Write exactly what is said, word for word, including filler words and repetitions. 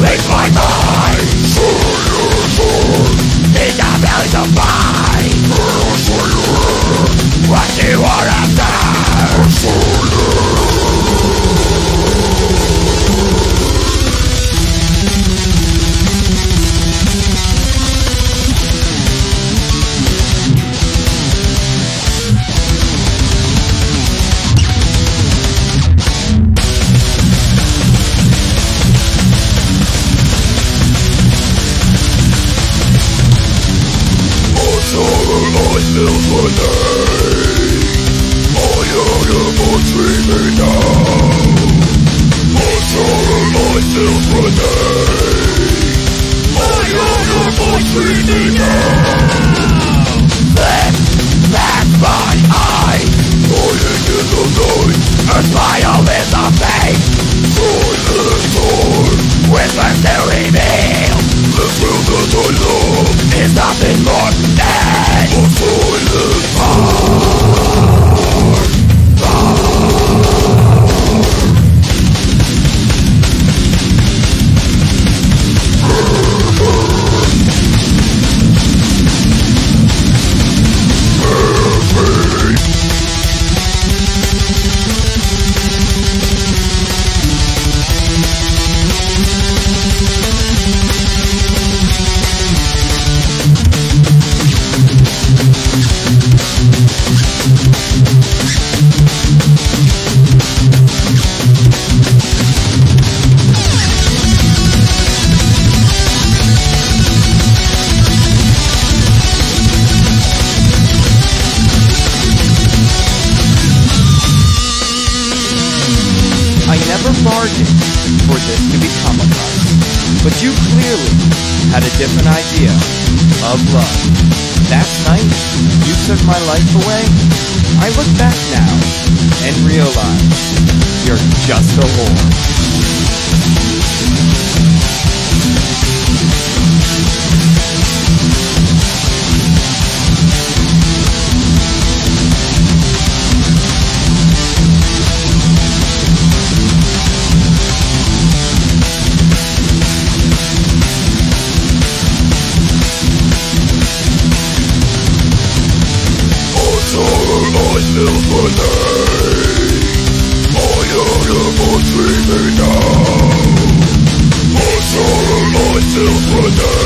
It's my mind. In the bellies of mine. What you are after. Feels my name. My animals treat me now. My sorrow light fills my name. My animals treat me now. Lift back my eyes, dying in the night. A smile in the face. Silent time, whispers to reveal. This world that I love is nothing more than a silent heart. Bargained for this to become a love, but you clearly had a different idea of love. That night you took my life away. I look back now and realize you're just a whore. Feels my name. My animals treat me now. My sorrow light fills my name.